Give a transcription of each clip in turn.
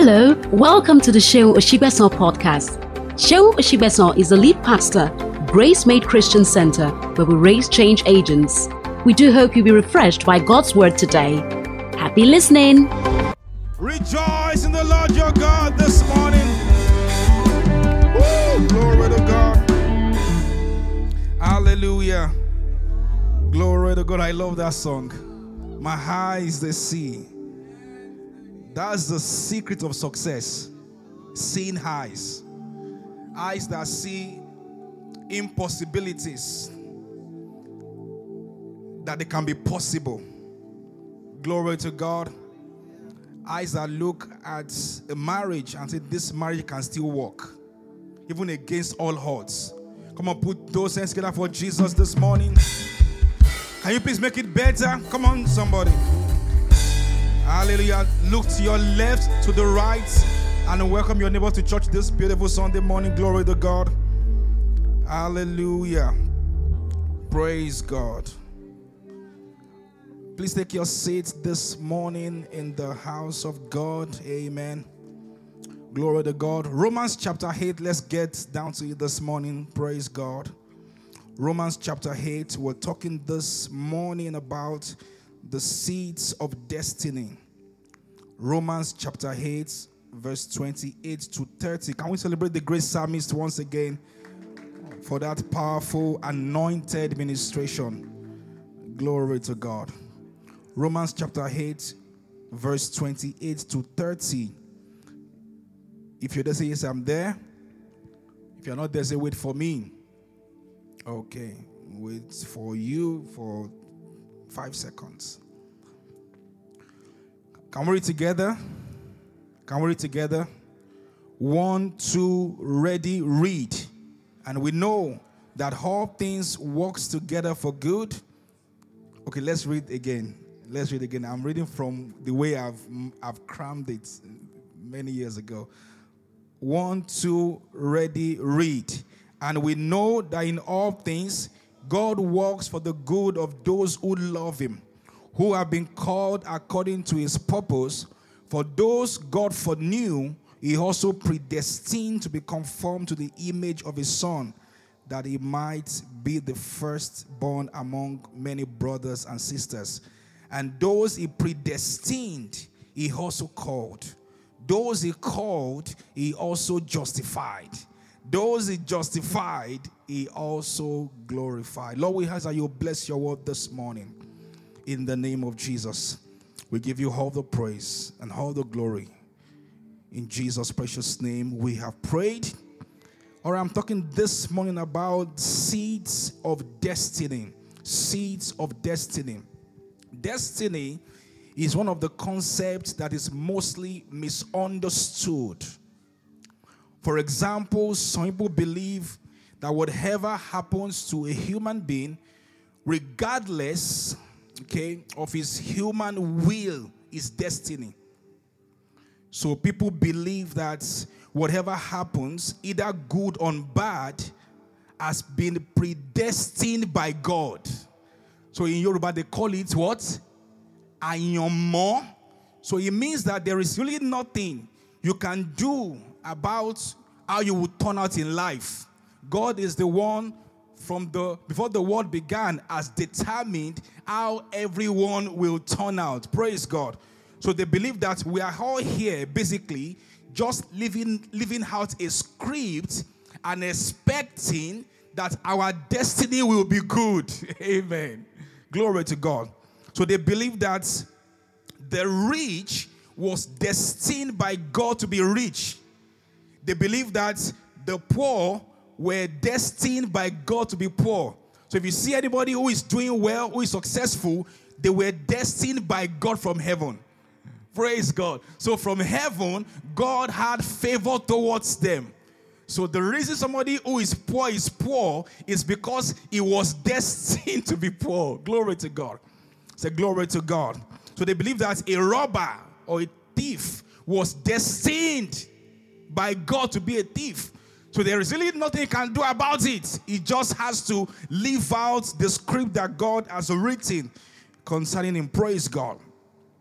Hello, welcome to the Shehu Oshibesan podcast. Shehu Oshibesan is the lead pastor, Grace Made Christian Center, where we raise change agents. We do hope you'll be refreshed by God's word today. Happy listening. Rejoice in the Lord your God this morning. Woo, glory to God. Hallelujah. Glory to God. I love that song. My high is the sea. That's the secret of success. Seeing highs. Eyes that see impossibilities, that they can be possible. Glory to God. Eyes that look at a marriage and say this marriage can still work, even against all odds. Come on, put those hands together for Jesus this morning. Can you please make it better? Come on, somebody. Hallelujah. Look to your left, to the right, and welcome your neighbor to church this beautiful Sunday morning. Glory to God. Hallelujah. Praise God. Please take your seats this morning in the house of God. Amen. Glory to God. Romans chapter 8. Let's get down to it this morning. Praise God. Romans chapter 8. We're talking this morning about the seeds of destiny. Romans chapter 8, verse 28 to 30. Can we celebrate the great psalmist once again for that powerful, anointed ministration? Glory to God. Romans chapter 8, verse 28 to 30. If you're there, say yes, I'm there. If you're not there, say wait for me. Okay, wait for you for 5 seconds. Can we read together? Can we read together? 1, 2, ready, read. And we know that all things works together for good. Okay, let's read again. Let's read again. I'm reading from the way I've crammed it many years ago. 1, 2, ready, read. And we know that in all things God works for the good of those who love him, who have been called according to his purpose. For those God foreknew, he also predestined to be conformed to the image of his Son, that he might be the firstborn among many brothers and sisters. And those he predestined, he also called. Those he called, he also justified. Those he justified, he also glorified. Lord, we ask that you bless your word this morning. In the name of Jesus, we give you all the praise and all the glory. In Jesus' precious name, we have prayed. All right, I'm talking this morning about seeds of destiny. Seeds of destiny. Destiny is one of the concepts that is mostly misunderstood. For example, some people believe that whatever happens to a human being, regardless, of his human will, is destiny. So people believe that whatever happens, either good or bad, has been predestined by God. So in Yoruba, they call it what? Ayanmo. So it means that there is really nothing you can do about how you would turn out in life. God is the one before the world began has determined how everyone will turn out. Praise God. So they believe that we are all here basically just living out a script and expecting that our destiny will be good. Amen. Glory to God. So they believe that the rich was destined by God to be rich. They believe that the poor were destined by God to be poor. So if you see anybody who is doing well, who is successful, they were destined by God from heaven. Praise God. So from heaven, God had favor towards them. So the reason somebody who is poor is because he was destined to be poor. Glory to God. Say glory to God. So they believe that a robber or a thief was destined by God to be a thief. So there is really nothing he can do about it. He just has to live out the script that God has written concerning him. Praise God.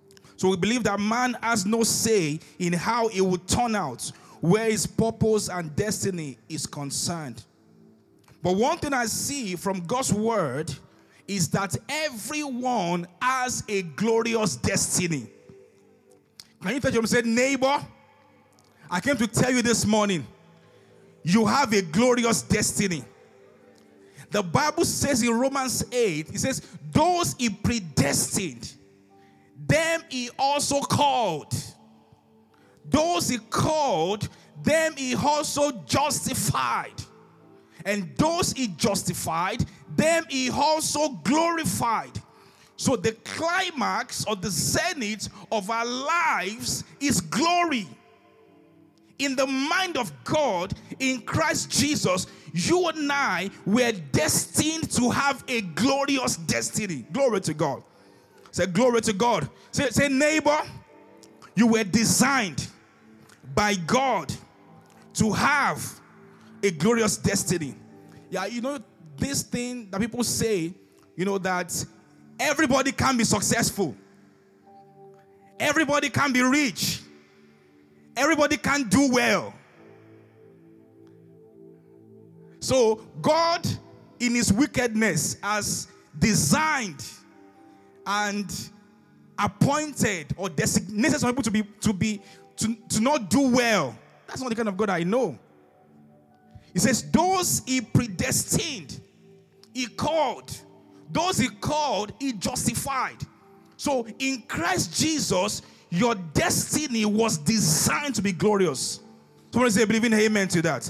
So we believe that man has no say in how it will turn out, where his purpose and destiny is concerned. But one thing I see from God's word is that everyone has a glorious destiny. Can you touch him and say, neighbor, I came to tell you this morning, you have a glorious destiny. The Bible says in Romans 8, it says, those he predestined, them he also called. Those he called, them he also justified. And those he justified, them he also glorified. So the climax or the zenith of our lives is glory. In the mind of God, in Christ Jesus, you and I were destined to have a glorious destiny. Glory to God. Say glory to God. Say neighbor, you were designed by God to have a glorious destiny. Yeah, you know, this thing that people say, you know, that everybody can be successful. Everybody can be rich. Everybody can do well. So God, in his wickedness, has designed and appointed or designated some people to not do well. That's not the kind of God I know. He says, those he predestined, he called. Those he called, he justified. So in Christ Jesus, your destiny was designed to be glorious. Somebody say, believe in amen to that.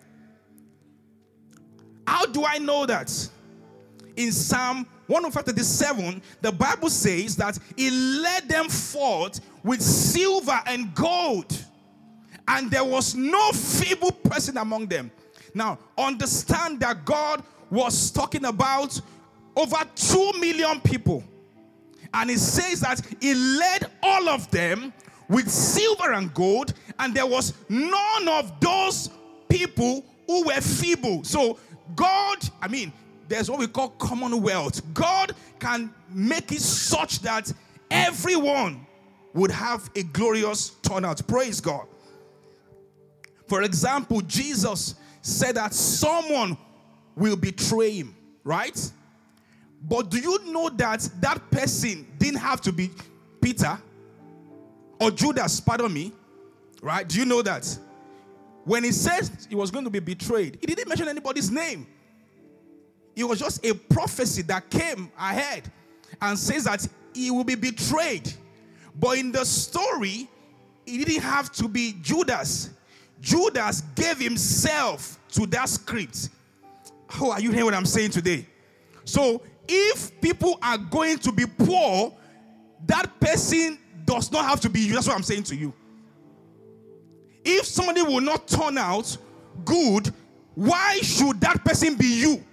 How do I know that? In Psalm 137, the Bible says that he led them forth with silver and gold, and there was no feeble person among them. Now, understand that God was talking about over 2 million people. And it says that he led all of them with silver and gold, and there was none of those people who were feeble. So God, there's what we call commonwealth. God can make it such that everyone would have a glorious turnout. Praise God. For example, Jesus said that someone will betray him, right? But do you know that that person didn't have to be Peter or Judas, pardon me, right? Do you know that? When he said he was going to be betrayed, he didn't mention anybody's name. It was just a prophecy that came ahead and says that he will be betrayed. But in the story, it didn't have to be Judas. Judas gave himself to that script. Oh, are you hearing what I'm saying today? So, if people are going to be poor, that person does not have to be you. That's what I'm saying to you. If somebody will not turn out good, why should that person be you?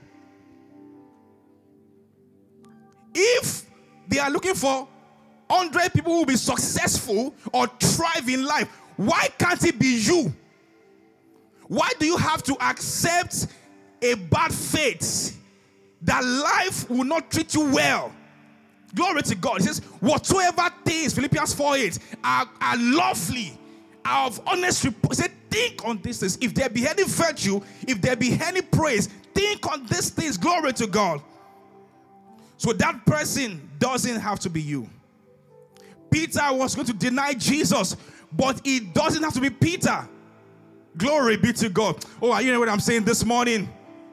If they are looking for 100 people who will be successful or thrive in life, why can't it be you? Why do you have to accept a bad fate that life will not treat you well? Glory to God. It says, whatsoever things, Philippians 4:8, are lovely, are of honest report. It says, think on these things. If there be any virtue, if there be any praise, think on these things. Glory to God. So that person doesn't have to be you. Peter was going to deny Jesus, but it doesn't have to be Peter. Glory be to God. Oh, are you hearing what I'm saying this morning?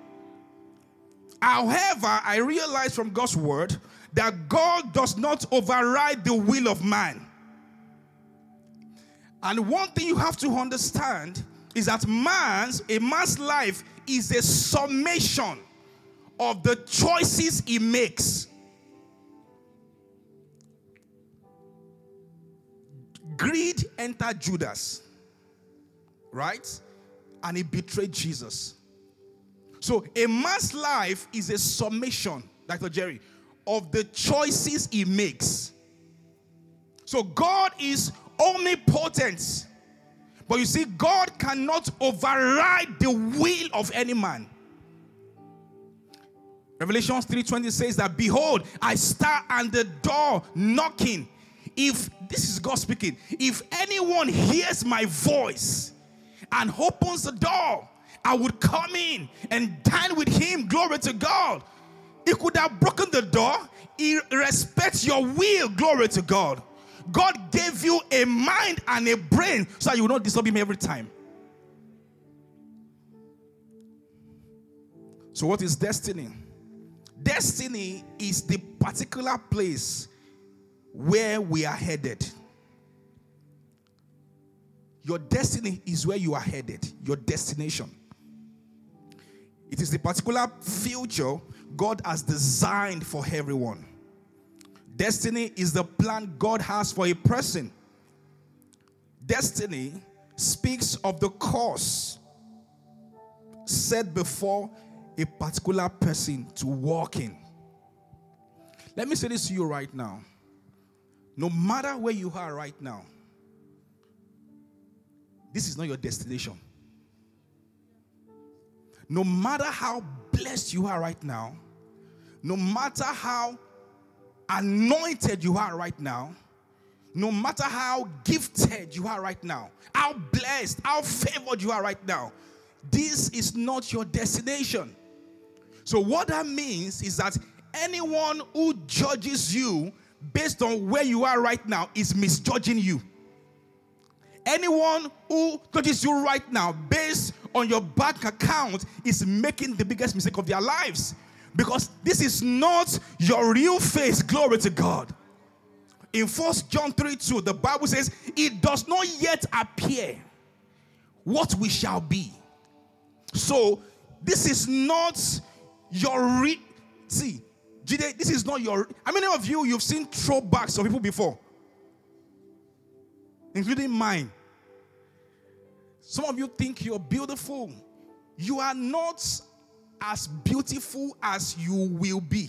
However, I realize from God's word that God does not override the will of man. And one thing you have to understand is that a man's life is a summation of the choices he makes. Greed entered Judas, right? And he betrayed Jesus. So a man's life is a summation, Dr. Jerry, of the choices he makes. So God is omnipotent. But you see, God cannot override the will of any man. Revelation 3:20 says that, behold, I stand at the door knocking. If, this is God speaking, if anyone hears my voice and opens the door, I would come in and dine with him. Glory to God. He could have broken the door. He respects your will. Glory to God. God gave you a mind and a brain so that you will not disturb him every time. So what is destiny? Destiny is the particular place where we are headed. Your destiny is where you are headed. Your destination. It is the particular future God has designed for everyone. Destiny is the plan God has for a person. Destiny speaks of the course set before a particular person to walk in. Let me say this to you right now. No matter where you are right now, this is not your destination. No matter how blessed you are right now, no matter how anointed you are right now, no matter how gifted you are right now, how blessed, how favored you are right now, this is not your destination. So what that means is that anyone who judges you based on where you are right now is misjudging you. Anyone who judges you right now based on your bank account is making the biggest mistake of their lives, because this is not your real face. Glory to God. In 1 John 3:2, the Bible says, it does not yet appear what we shall be. So this is not your this is not your. How many of you've seen throwbacks of people before? Including mine. Some of you think you're beautiful. You are not as beautiful as you will be.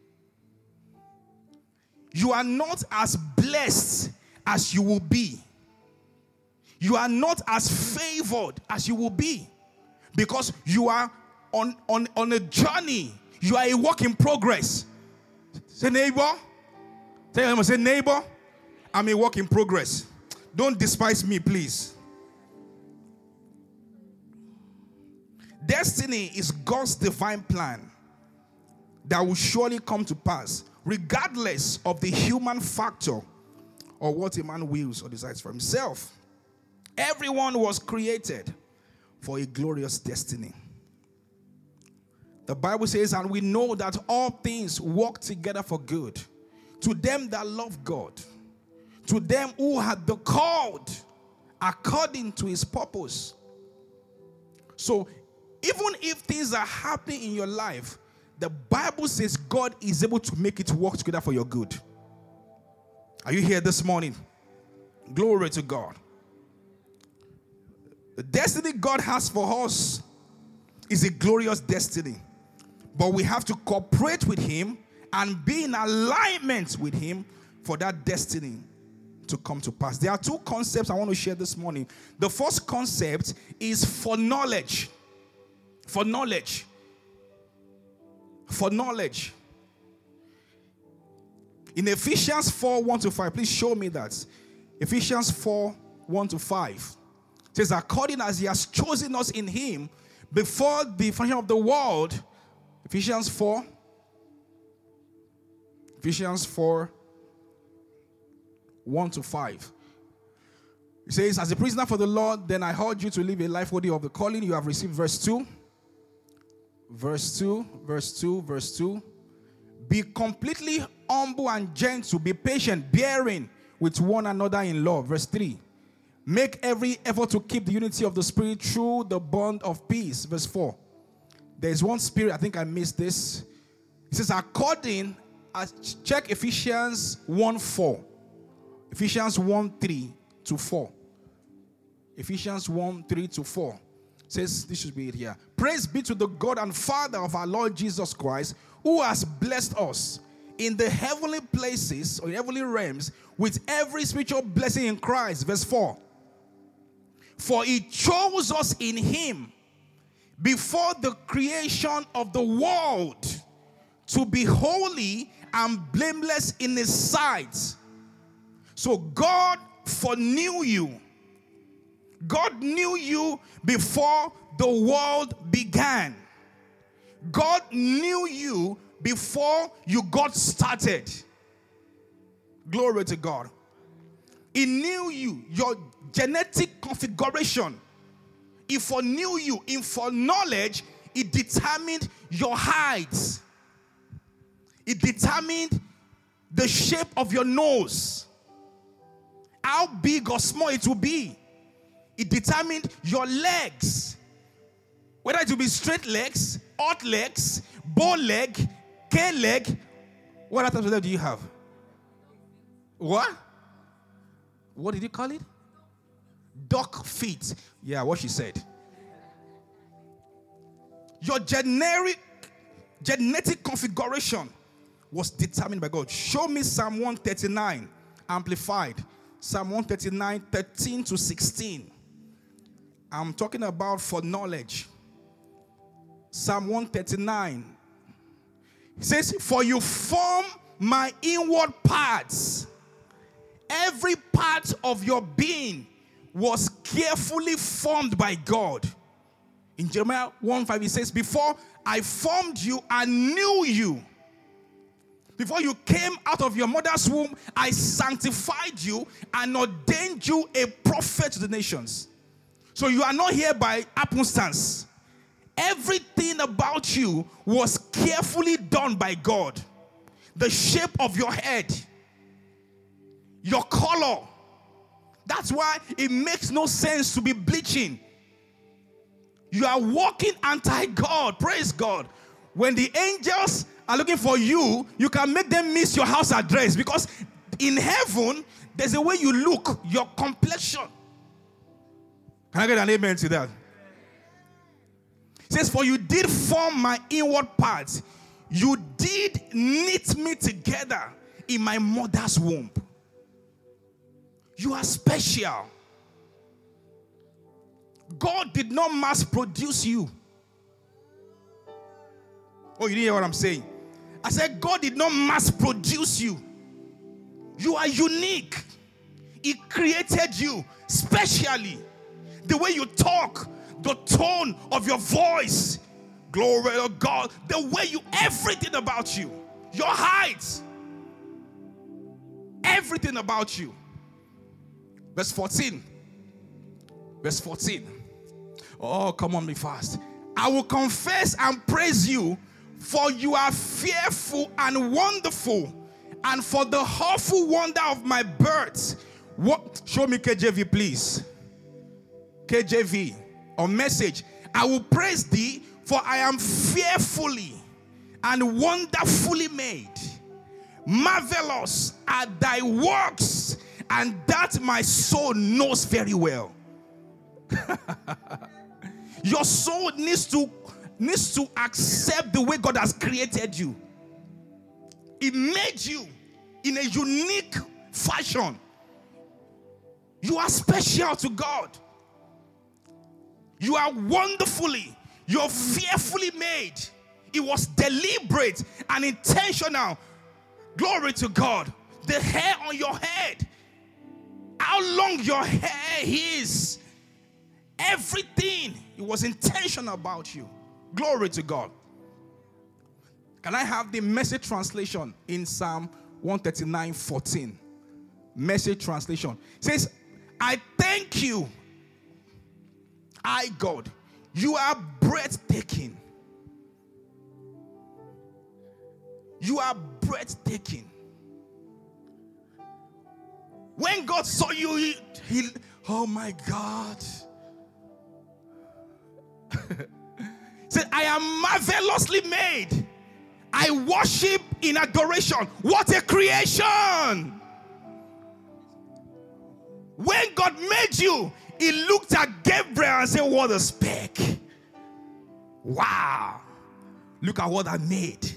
You are not as blessed as you will be. You are not as favored as you will be, because you are on a journey. You are a work in progress. Say neighbor. Tell him, say neighbor, I'm a work in progress. Don't despise me, please. Destiny is God's divine plan that will surely come to pass, regardless of the human factor or what a man wills or desires for himself. Everyone was created for a glorious destiny. The Bible says, and we know that all things work together for good to them that love God, to them who had the called according to his purpose. So even if things are happening in your life, the Bible says God is able to make it work together for your good. Are you here this morning? Glory to God. The destiny God has for us is a glorious destiny. But we have to cooperate with him and be in alignment with him for that destiny to come to pass. There are two concepts I want to share this morning. The first concept is foreknowledge. Foreknowledge. Foreknowledge. In Ephesians 4:1-5, please show me that. Ephesians 4:1-5 says, according as he has chosen us in him before the foundation of the world. Ephesians 4, 1-5. It says, as a prisoner for the Lord, then I urge you to live a life worthy of the calling you have received. Verse 2. Be completely humble and gentle. Be patient, bearing with one another in love. Verse 3. Make every effort to keep the unity of the Spirit through the bond of peace. Verse 4. There is one spirit, I think I missed this. It says, check Ephesians 1:4. Ephesians 1:3-4. Ephesians 1:3-4. Says, this should be it here. Praise be to the God and Father of our Lord Jesus Christ, who has blessed us in the heavenly places, or heavenly realms, with every spiritual blessing in Christ. Verse 4. For he chose us in him before the creation of the world to be holy and blameless in his sight. So God foreknew you. God knew you before the world began. God knew you before you got started. Glory to God. He knew you, your genetic configuration. He foreknew you. In foreknowledge, it determined your height. It determined the shape of your nose. How big or small it will be. It determined your legs. Whether it will be straight legs, odd legs, bow leg, K leg. What other types of legs do you have? What? What did you call it? Duck feet. Yeah, what she said. Your genetic configuration was determined by God. Show me Psalm 139, amplified. Psalm 139, 13 to 16. I'm talking about foreknowledge. Psalm 139. It says, for you form my inward parts. Every part of your being was carefully formed by God. In Jeremiah 1:5 it says, before I formed you, I knew you. Before you came out of your mother's womb, I sanctified you and ordained you a prophet to the nations. So you are not here by happenstance. Everything about you was carefully done by God. The shape of your head, your color. That's why it makes no sense to be bleaching. You are walking anti-God. Praise God. When the angels are looking for you, you can make them miss your house address, because in heaven, there's a way you look, your complexion. Can I get an amen to that? It says, for you did form my inward parts. You did knit me together in my mother's womb. You are special. God did not mass produce you. Oh, you didn't hear what I'm saying? I said God did not mass produce you. You are unique. He created you specially. The way you talk, the tone of your voice, glory to God, the way you, everything about you, your height, everything about you. Verse 14. Verse 14. Oh, come on, be fast. I will confess and praise you, for you are fearful and wonderful, and for the awful wonder of my birth. What? Show me KJV, please. KJV or Message. I will praise thee, for I am fearfully and wonderfully made. Marvelous are thy works, and that my soul knows very well. Your soul needs to accept the way God has created you. He made you in a unique fashion. You are special to God. You are wonderfully, you're fearfully made. It was deliberate and intentional. Glory to God. The hair on your head, how long your hair is, everything, it was intentional about you. Glory to God. Can I have the Message translation in Psalm 139:14? Message translation. It says, I thank you, I God, you are breathtaking. You are breathtaking. When God saw you, he oh my God. Said, I am marvelously made. I worship in adoration. What a creation. When God made you, he looked at Gabriel and said, what a speck. Wow. Look at what I made.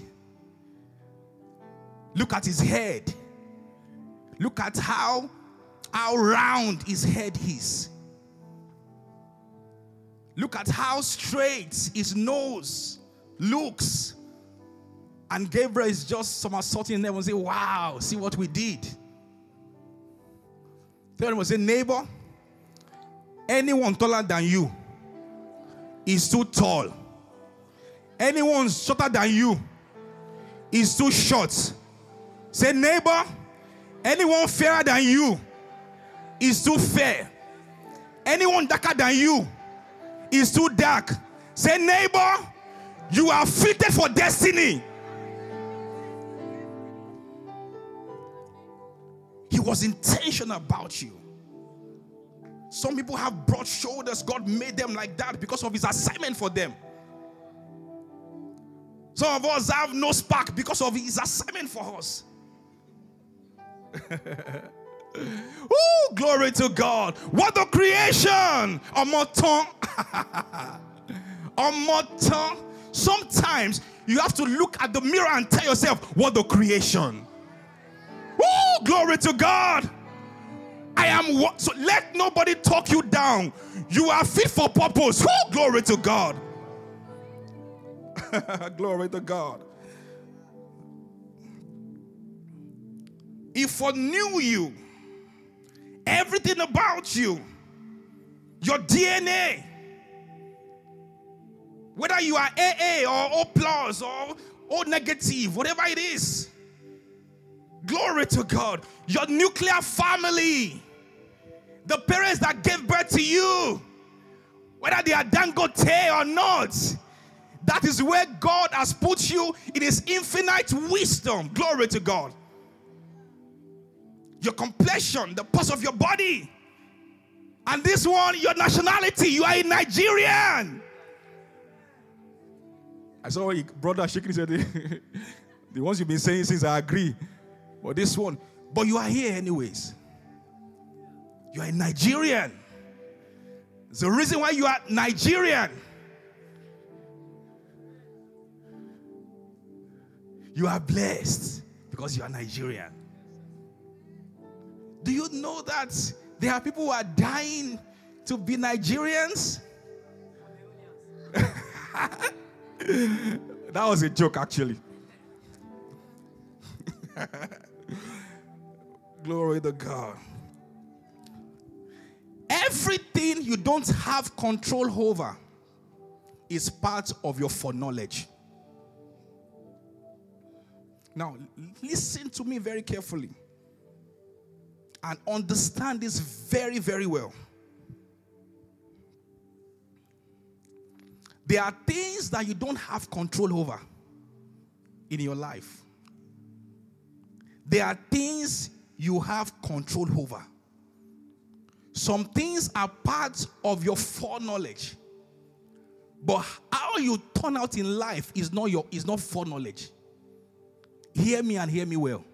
Look at his head. Look at how round his head is. Look at how straight his nose looks. And Gabriel is just somersaulting in heaven and say, wow, see what we did. Tell them, say, neighbor, anyone taller than you is too tall. Anyone shorter than you is too short. Say, neighbor, anyone fairer than you is too fair. Anyone darker than you is too dark. Say, neighbor, you are fitted for destiny. He was intentional about you. Some people have broad shoulders. God made them like that because of his assignment for them. Some of us have no spark because of his assignment for us. Ooh, glory to God. What the creation? Sometimes you have to look at the mirror and tell yourself, what the creation? Ooh, glory to God. I am what? So let nobody talk you down. You are fit for purpose. Ooh, glory to God. Glory to God. He foreknew you, everything about you, your DNA, whether you are AA or O plus or O negative, whatever it is. Glory to God. Your nuclear family, the parents that gave birth to you, whether they are Dangote or not, that is where God has put you in his infinite wisdom. Glory to God. Your complexion, the pulse of your body. And this one, your nationality. You are a Nigerian. I saw a brother shaking his head. The ones you've been saying since, I agree. But this one. But you are here anyways. You are a Nigerian. There's a reason why you are Nigerian. You are blessed because you are Nigerian. Do you know that there are people who are dying to be Nigerians? That was a joke, actually. Glory to God. Everything you don't have control over is part of your foreknowledge. Now, listen to me very carefully and understand this very, very well. There are things that you don't have control over in your life. There are things you have control over. Some things are part of your foreknowledge. But how you turn out in life is not foreknowledge. Hear me and hear me well.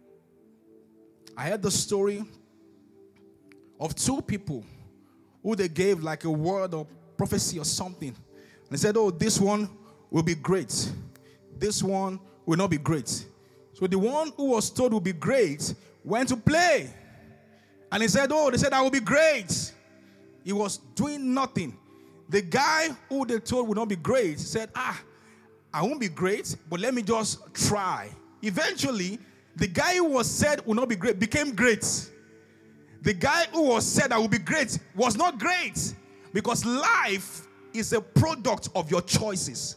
I heard the story of two people who they gave like a word of prophecy or something. And they said, oh, this one will be great. This one will not be great. So the one who was told will be great went to play. And he said, oh, they said, I will be great. He was doing nothing. The guy who they told would not be great said, I won't be great, but let me just try. Eventually, the guy who was said will not be great became great. The guy who was said I will be great was not great, because life is a product of your choices.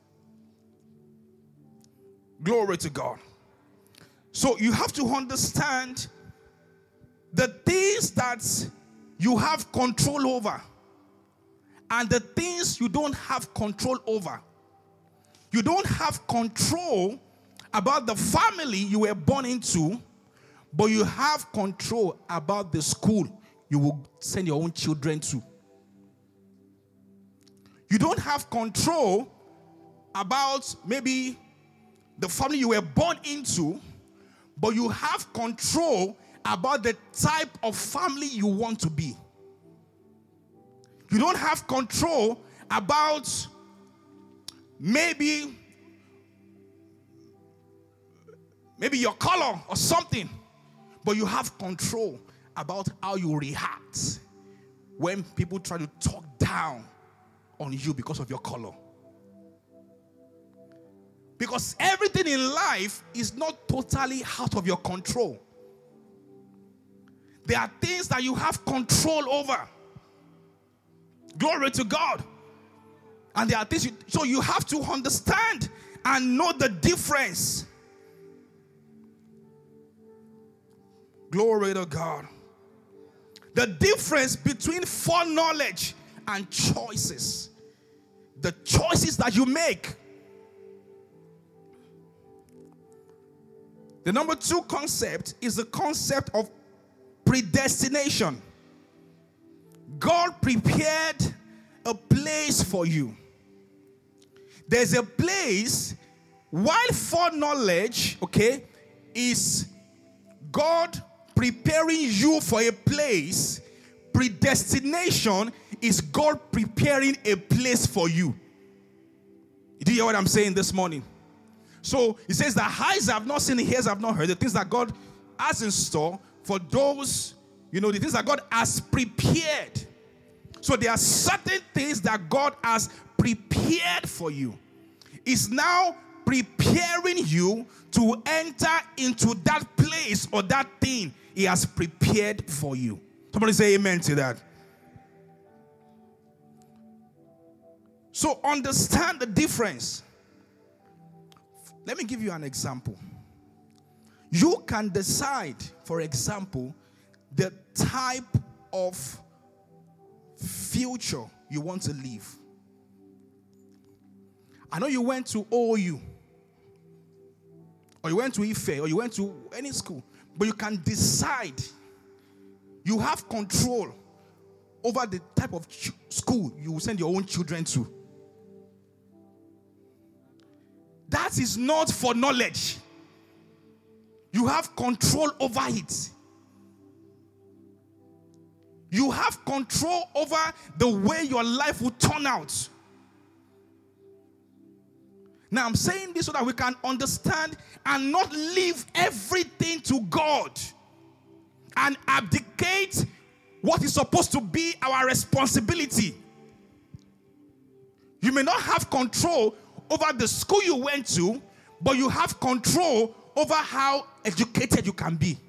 Glory to God. So you have to understand the things that you have control over and the things you don't have control over. You don't have control about the family you were born into, but you have control about the school you will send your own children to. You don't have control about maybe the family you were born into, but you have control about the type of family you want to be. You don't have control about maybe your color or something, but you have control about how you react when people try to talk down on you because of your color. Because everything in life is not totally out of your control. There are things that you have control over. Glory to God. And there are things, so you have to understand and know the difference. Glory to God. The difference between foreknowledge and choices. The choices that you make. The number 2 concept is the concept of predestination. God prepared a place for you. There's a place, while foreknowledge, is God preparing you for a place. Predestination is God preparing a place for you. Do you hear what I'm saying this morning? So it says that eyes have not seen, ears have not heard the things that God has in store for those, the things that God has prepared. So there are certain things that God has prepared for you. It's now preparing you to enter into that place or that thing He has prepared for you. Somebody say amen to that. So understand the difference. Let me give you an example. You can decide, for example, the type of future you want to live. I know you went to OU, or you went to IFE, or you went to any school, but you can decide. You have control over the type of school you will send your own children to. That is not for knowledge. You have control over it. You have control over the way your life will turn out. Now I'm saying this so that we can understand and not leave everything to God and abdicate what is supposed to be our responsibility. You may not have control over the school you went to, but you have control over how educated you can be.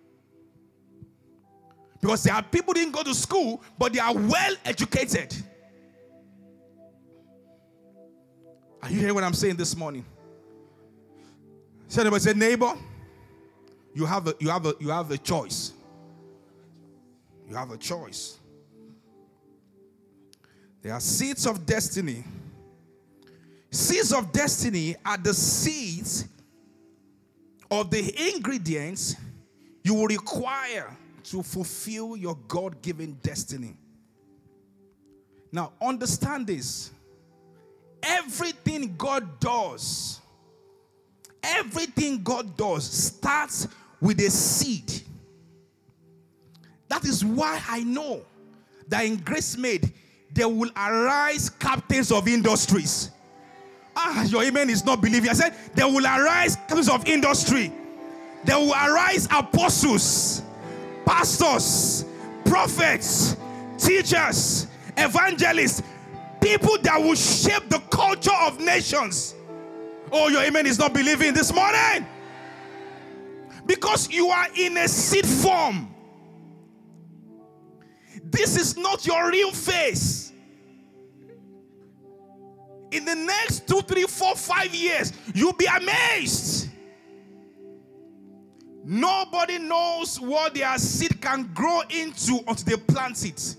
Because there are people who didn't go to school, but they are well educated. Are you hearing what I'm saying this morning? Somebody say, neighbor, you have a choice. You have a choice. There are seeds of destiny. Seeds of destiny are the seeds of the ingredients you will require to fulfill your God-given destiny. Now, understand this. Everything God does starts with a seed. That is why I know that in Grace Made, there will arise captains of industries. Your amen is not believing. I said, there will arise captains of industry. There will arise apostles, pastors, prophets, teachers, evangelists, people that will shape the culture of nations. Oh, your amen is not believing this morning. Because you are in a seed form. This is not your real face. In the next 2, 3, 4, 5 years, you'll be amazed. Nobody knows what their seed can grow into until they plant it.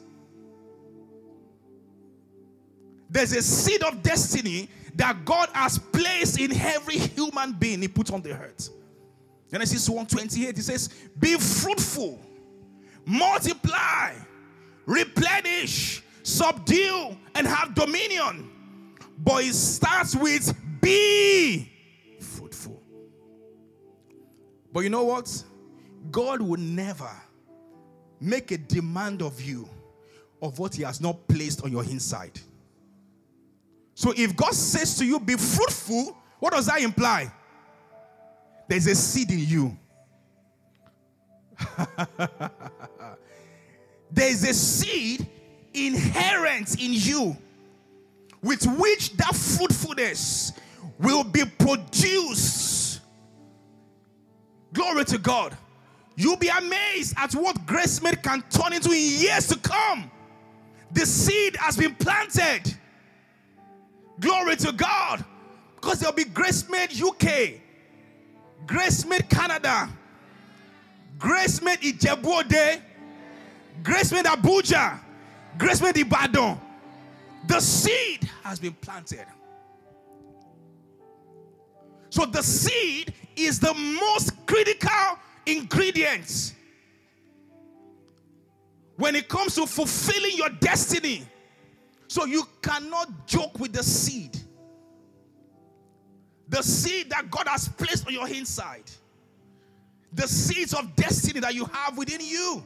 There's a seed of destiny that God has placed in every human being He put on the earth. Genesis 1:28, it says, be fruitful, multiply, replenish, subdue, and have dominion. But it starts with be fruitful. But you know what? God will never make a demand of you of what He has not placed on your inside. So if God says to you, be fruitful, what does that imply? There's a seed in you. There's a seed inherent in you with which that fruitfulness will be produced. Glory to God. You'll be amazed at what Gracemate can turn into in years to come. The seed has been planted. Glory to God. Because there'll be Gracemate UK, Gracemate Canada, Gracemate Ijebu-Ode, Gracemate Abuja, Gracemate Ibadan. The seed has been planted. So the seed is the most critical ingredient when it comes to fulfilling your destiny. So you cannot joke with the seed. The seed that God has placed on your inside. The seeds of destiny that you have within you.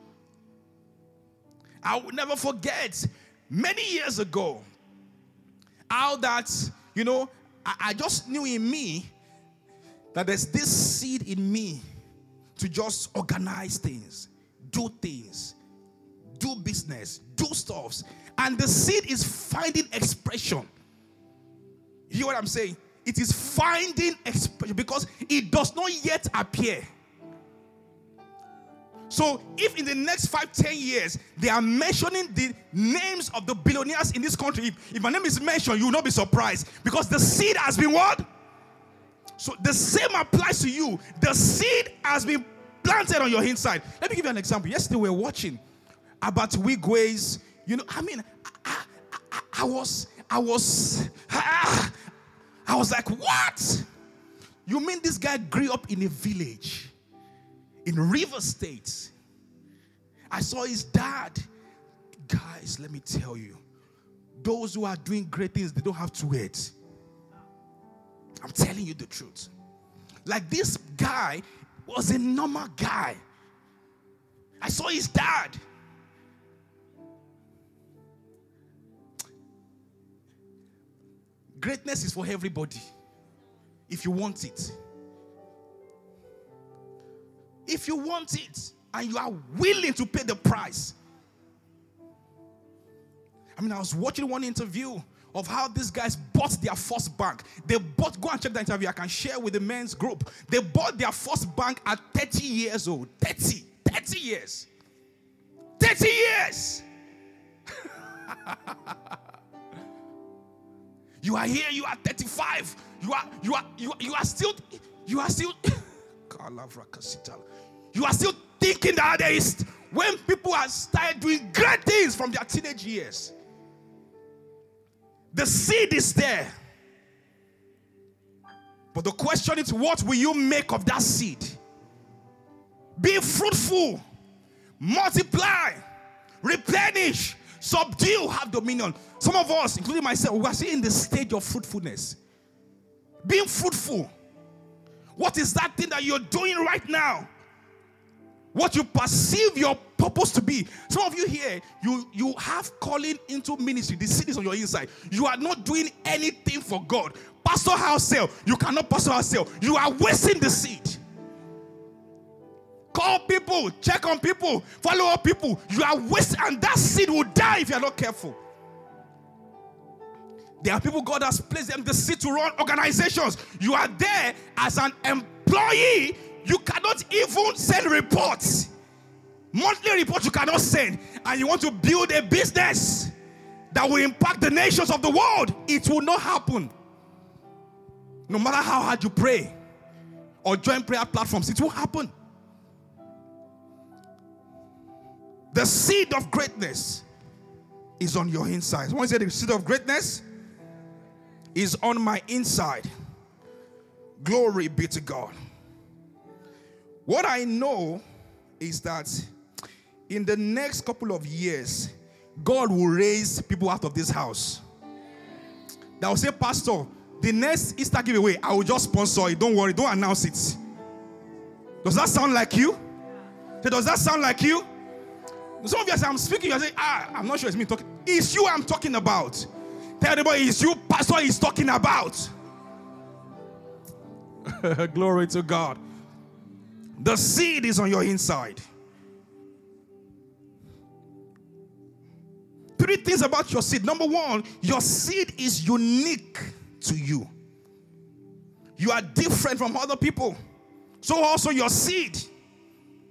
I will never forget many years ago how that, I just knew in me that there's this seed in me to just organize things, do business, do stuffs. And the seed is finding expression. You hear what I'm saying? It is finding expression because it does not yet appear. So if in the next 5-10 years they are mentioning the names of the billionaires in this country, if my name is mentioned, you will not be surprised because the seed has been what? So the same applies to you. The seed has been planted on your inside. Let me give you an example. Yesterday we were watching about Wigways. I was like, what? You mean this guy grew up in a village in River State? I saw his dad. Guys, let me tell you, those who are doing great things, they don't have two heads. I'm telling you the truth. Like this guy was a normal guy. I saw his dad. Greatness is for everybody. If you want it. If you want it and you are willing to pay the price. I was watching one interview of how these guys bought their first bank. Go and check the interview. I can share with the men's group. They bought their first bank at 30 years old. 30 years. 30 years. You are here, you are 35. You are still you are still thinking that there is when people have started doing great things from their teenage years. The seed is there. But the question is, what will you make of that seed? Be fruitful, multiply, replenish, subdue, have dominion. Some of us, including myself, we are still in the stage of fruitfulness. Being fruitful. What is that thing that you're doing right now? What you perceive your purpose to be. Some of you here, you have calling into ministry. The seed is on your inside. You are not doing anything for God. Pastor house sale. You cannot pastor house sale. You are wasting the seed. Call people, check on people, follow up people. You are wasting, and that seed will die if you are not careful. There are people God has placed them the seed to run organizations. You are there as an employee. You cannot even send reports. Monthly reports you cannot send. And you want to build a business that will impact the nations of the world. It will not happen. No matter how hard you pray or join prayer platforms, it won't happen. The seed of greatness is on your inside. Someone said the seed of greatness is on my inside. Glory be to God. What I know is that in the next couple of years, God will raise people out of this house. That will say, Pastor, the next Easter giveaway, I will just sponsor it. Don't worry, don't announce it. Does that sound like you? Does that sound like you? Some of you say, I'm speaking, you say, I'm not sure it's me talking. It's you I'm talking about. Tell everybody, it's you, Pastor, is talking about. Glory to God. The seed is on your inside. 3 things about your seed. Number 1, your seed is unique to you. You are different from other people. So also your seed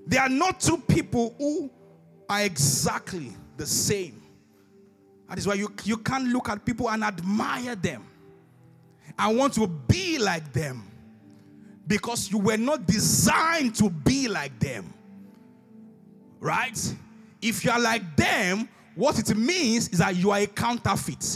There are not two people who are exactly the same. That is why you can't look at people and admire them. I want to be like them. Because you were not designed to be like them. Right? If you are like them, what it means is that you are a counterfeit.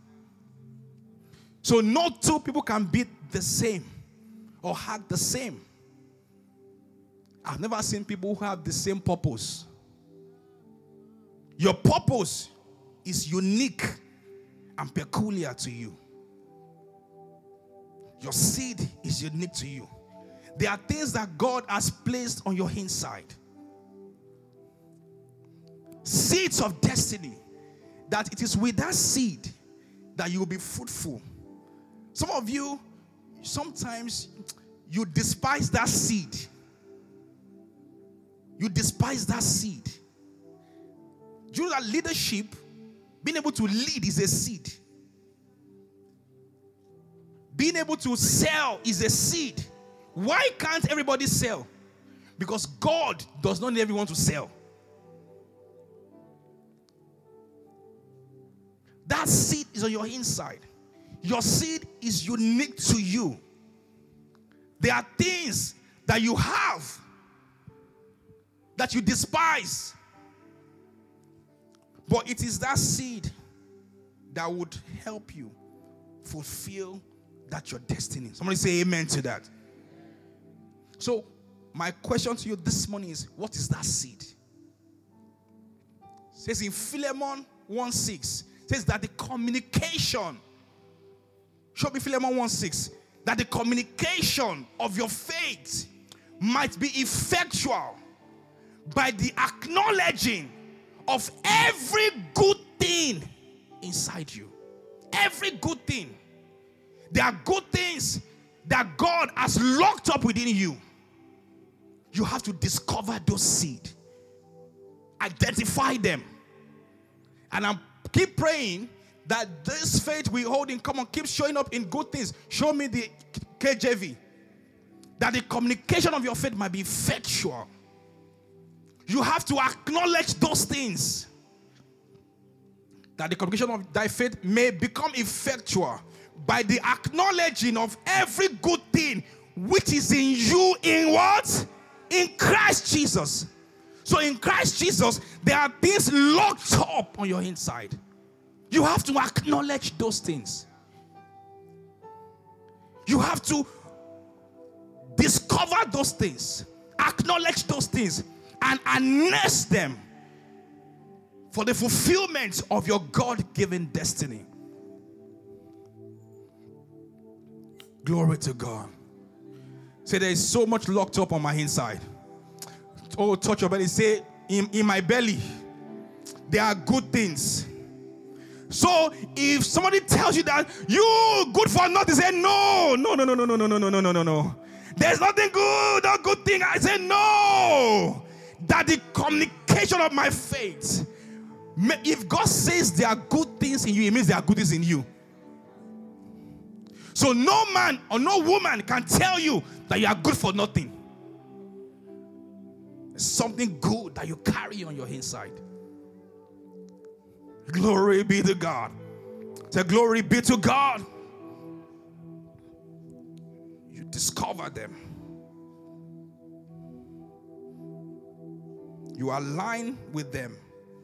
So no two people can be the same or act the same. I've never seen people who have the same purpose. Your purpose is unique and peculiar to you. Your seed is unique to you. There are things that God has placed on your inside. Seeds of destiny. That it is with that seed that you will be fruitful. Some of you, sometimes you despise that seed. You despise that seed. Do you know that leadership, being able to lead, is a seed? Being able to sell is a seed. Why can't everybody sell? Because God does not need everyone to sell. That seed is on your inside. Your seed is unique to you. There are things that you have that you despise. But it is that seed that would help you fulfill that your destiny. Somebody say amen to that. So, my question to you this morning is, what is that seed? It says in Philemon 1:6, says that the communication, show me Philemon 1:6, that the communication of your faith might be effectual by the acknowledging of every good thing inside you. Every good thing. There are good things that God has locked up within you. You have to discover those seeds. Identify them. And I keep praying that this faith we hold in common keeps showing up in good things. Show me the KJV. That the communication of your faith might be effectual. You have to acknowledge those things. That the communication of thy faith may become effectual by the acknowledging of every good thing which is in you in what? In Christ Jesus. So in Christ Jesus, there are things locked up on your inside. You have to acknowledge those things. You have to discover those things, acknowledge those things, and harness them for the fulfillment of your God-given destiny. Glory to God. Say, there is so much locked up on my inside. Oh, touch your belly. Say, in my belly, there are good things. So, if somebody tells you that you good for nothing, say, no. There's nothing good, no good thing. I say, no. That the communication of my faith, if God says there are good things in you, it means there are good things in you. So no man or no woman can tell you that you are good for nothing. There's something good that you carry on your inside. Glory be to God. Say, glory be to God. You discover them. You align with them.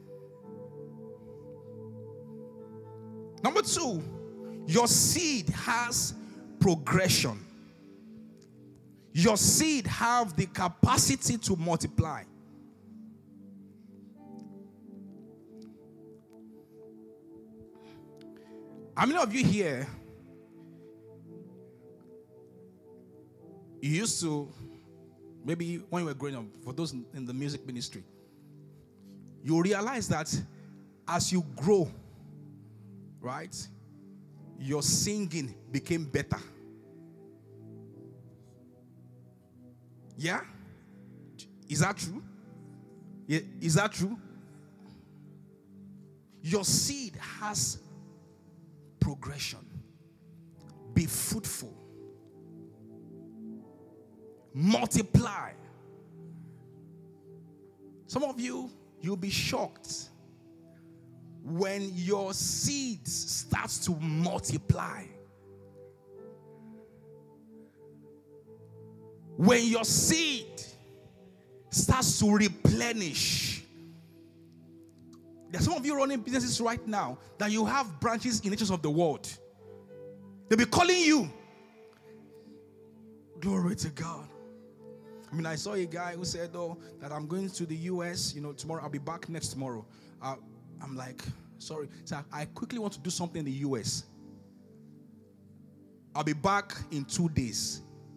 Number 2, your seed has progression. Your seed have the capacity to multiply. How many of you here, you used to, maybe when you were growing up, for those in the music ministry, you realize that as you grow, right, your singing became better. Yeah? Is that true? Yeah, is that true? Your seed has progression. Be fruitful. Multiply. Some of you, you'll be shocked when your seeds starts to multiply. When your seed starts to replenish. There's some of you running businesses right now that you have branches in nations of the world. They'll be calling you. Glory to God. I mean, I saw a guy who said, that I'm going to the US, tomorrow. I'll be back next tomorrow. I'm like, sorry. So I quickly want to do something in the US. I'll be back in 2 days.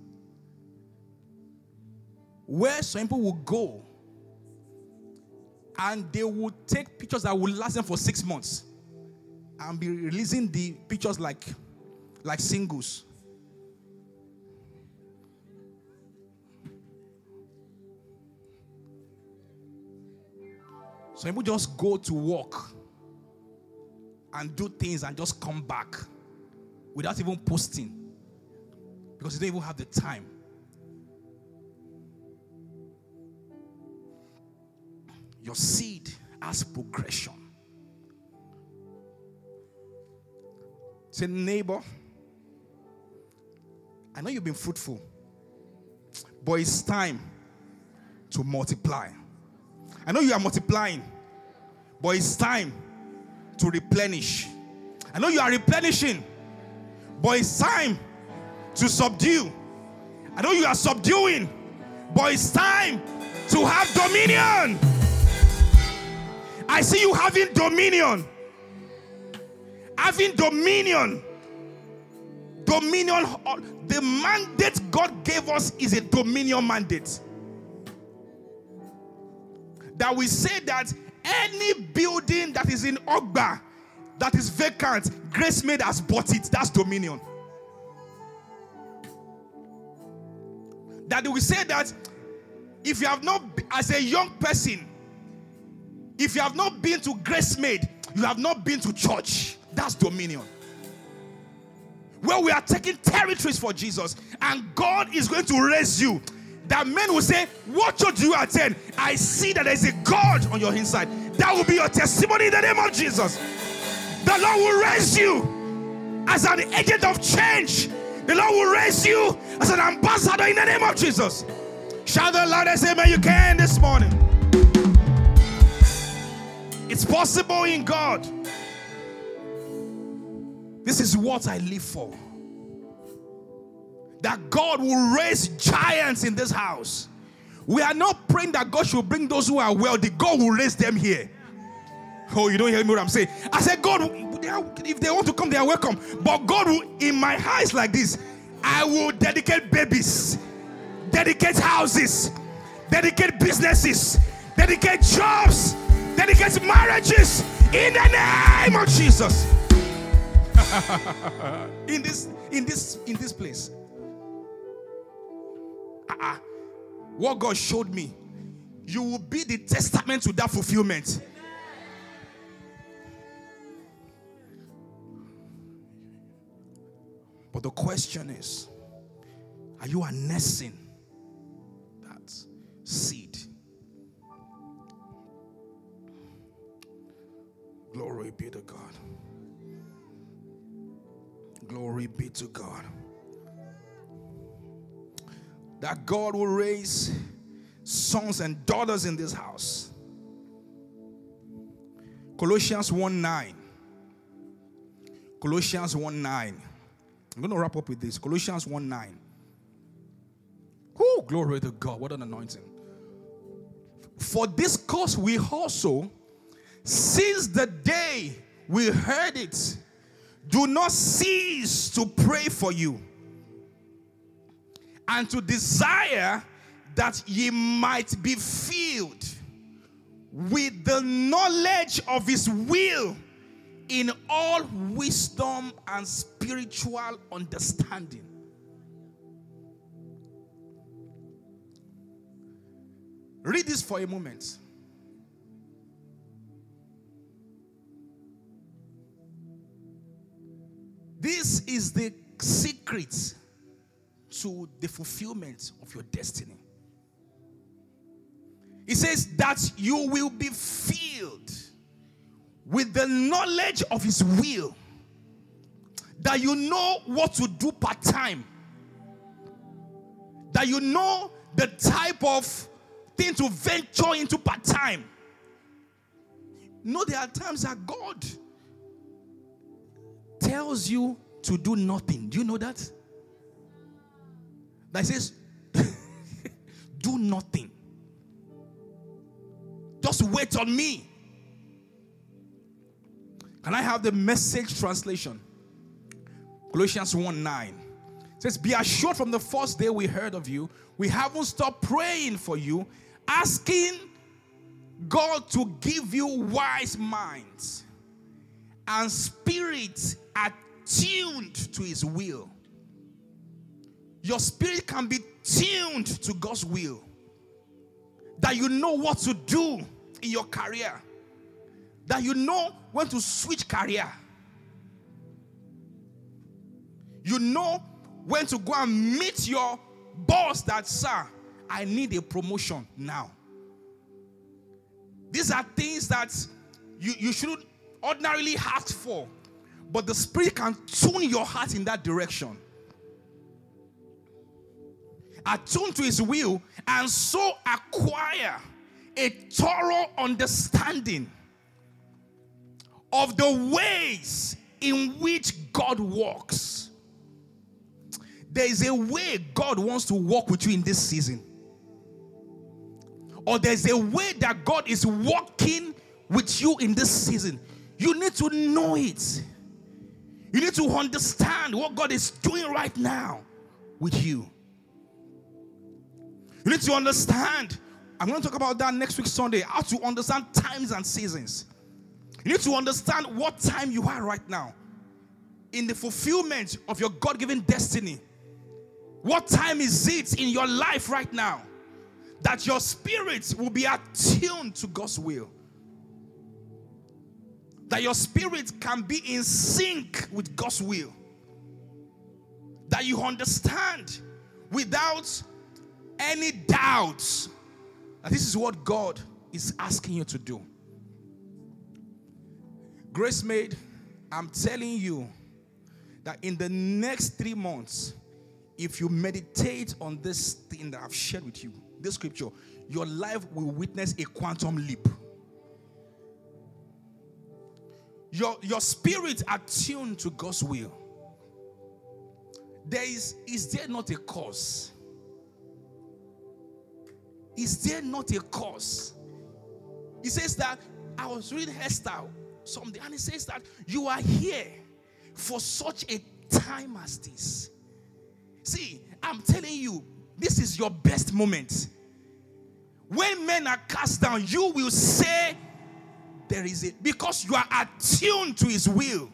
Where some people will go and they will take pictures that will last them for 6 months and be releasing the pictures like singles. Some people just go to work and do things and just come back without even posting because they don't even have the time. Your seed has progression. Say, neighbor, I know you've been fruitful, but it's time to multiply. I know you are multiplying, but it's time to replenish. I know you are replenishing, but it's time to subdue. I know you are subduing, but it's time to have dominion. I see you having dominion. Having dominion. Dominion. The mandate God gave us is a dominion mandate. That we say that any building that is in Ogba that is vacant, Gracemade has bought it. That's dominion. That we say that if you have not, as a young person, if you have not been to Gracemade, you have not been to church. That's dominion. Where we are taking territories for Jesus, and God is going to raise you. That men will say, what church do you attend? I see that there's a God on your inside. That will be your testimony in the name of Jesus. The Lord will raise you as an agent of change. The Lord will raise you as an ambassador in the name of Jesus. Shout the loudest amen you can this morning. It's possible in God. This is what I live for. That God will raise giants in this house. We are not praying that God should bring those who are wealthy. God will raise them here. Oh, you don't hear me what I'm saying? I said, God, if they want to come, they are welcome. But God will, in my eyes like this, I will dedicate babies, dedicate houses, dedicate businesses, dedicate jobs, dedicate marriages in the name of Jesus. in this place. What God showed me, you will be the testament to that fulfillment. But the question is, are you harnessing that seed? Glory be to God. Glory be to God. That God will raise sons and daughters in this house. Colossians 1:9. Colossians 1:9. I'm going to wrap up with this. Colossians 1:9. Oh, glory to God. What an anointing. For this cause we also, since the day we heard it, do not cease to pray for you and to desire that ye might be filled with the knowledge of his will in all wisdom and spiritual understanding. Read this for a moment. This is the secret to the fulfillment of your destiny. It says that you will be filled with the knowledge of his will, that you know what to do part-time, that you know the type of thing to venture into part-time. There are times that God tells you to do nothing. Do you know that? That says, do nothing. Just wait on me. Can I have the Message translation? Colossians 1:9. It says, be assured from the first day we heard of you, we haven't stopped praying for you, asking God to give you wise minds and spirits attuned to his will. Your spirit can be tuned to God's will, that you know what to do in your career, that you know when to switch career, you know when to go and meet your boss that, sir, I need a promotion now. These are things that you shouldn't ordinarily ask for, but the Spirit can tune your heart in that direction. Attune to his will, and so acquire a thorough understanding of the ways in which God works. There is a way God wants to walk with you in this season. Or there's a way that God is walking with you in this season. You need to know it. You need to understand what God is doing right now with you. You need to understand. I'm going to talk about that next week Sunday. How to understand times and seasons. You need to understand what time you are right now in the fulfillment of your God-given destiny. What time is it in your life right now that your spirit will be attuned to God's will? That your spirit can be in sync with God's will. That you understand without any doubts that this is what God is asking you to do. Gracemade, I'm telling you that in the next 3 months, if you meditate on this thing that I've shared with you, this scripture, your life will witness a quantum leap. Your spirit attuned to God's will. Is there not a cause? Is there not a cause? He says that, I was reading Esther someday, and he says that you are here for such a time as this. See, I'm telling you, this is your best moment. When men are cast down, you will say there is it, because you are attuned to his will.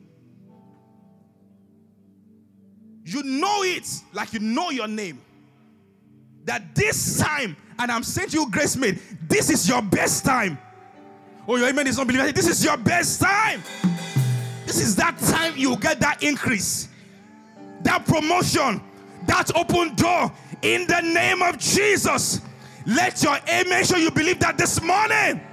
You know it like you know your name. That this time, and I'm saying to you, Gracemade, this is your best time. Oh, your amen is not believing. This is your best time. This is that time you get that increase, that promotion, that open door in the name of Jesus. Let your amen show you believe that this morning.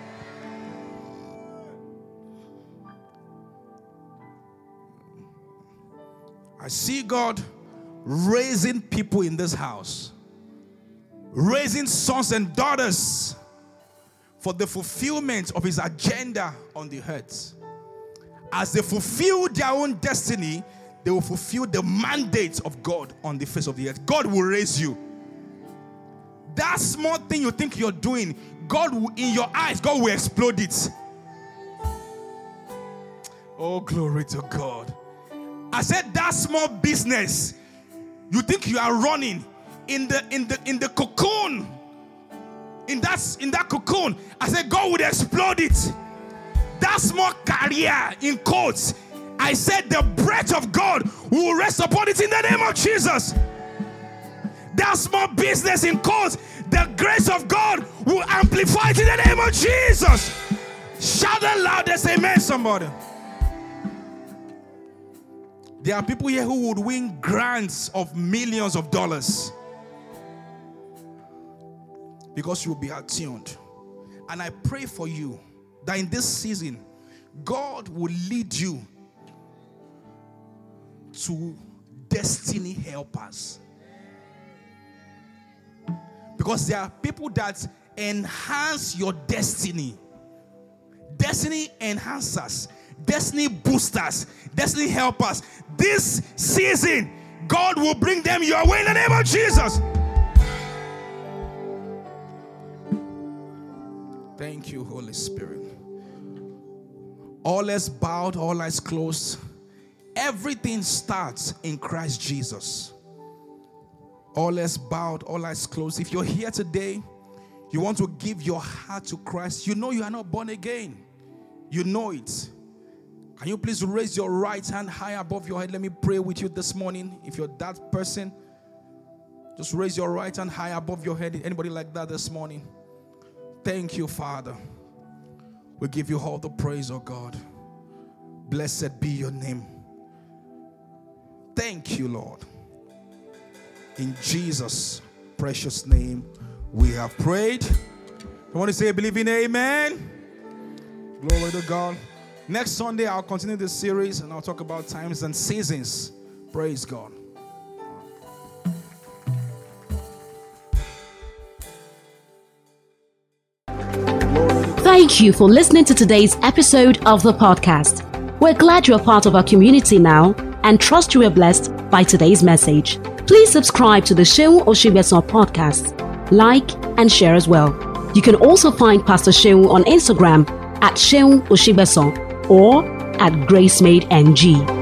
I see God raising people in this house, raising sons and daughters for the fulfillment of his agenda on the earth. As they fulfill their own destiny, they will fulfill the mandate of God on the face of the earth. God will raise you. That small thing you think you're doing, God will, in your eyes, God will explode it. Oh, glory to God. I said that small business you think you are running in the cocoon. In that cocoon, I said God would explode it. That small career in quotes, I said the breath of God will rest upon it in the name of Jesus. That small business in quotes, the grace of God will amplify it in the name of Jesus. Shout the loudest amen, somebody. There are people here who would win grants of millions of dollars because you will be attuned. And I pray for you that in this season, God will lead you to destiny helpers. Because there are people that enhance your destiny. Destiny enhancers, destiny boosters, destiny helpers. This season, God will bring them your way in the name of Jesus. Thank you, Holy Spirit. All eyes bowed, all eyes closed. Everything starts in Christ Jesus. All eyes bowed, all eyes closed. If you're here today, you want to give your heart to Christ. You know you are not born again. You know it. Can you please raise your right hand high above your head? Let me pray with you this morning. If you're that person, just raise your right hand high above your head. Anybody like that this morning? Thank you, Father. We give you all the praise, oh God. Blessed be your name. Thank you, Lord. In Jesus' precious name, we have prayed. I want to say, believe in amen. Glory to God. Next Sunday, I'll continue this series and I'll talk about times and seasons. Praise God. Thank you for listening to today's episode of the podcast. We're glad you're part of our community now and trust you were blessed by today's message. Please subscribe to the Seun Osigbesan podcast, like and share as well. You can also find Pastor Seun on Instagram at Seun Osigbesan or at GraceMadeNG.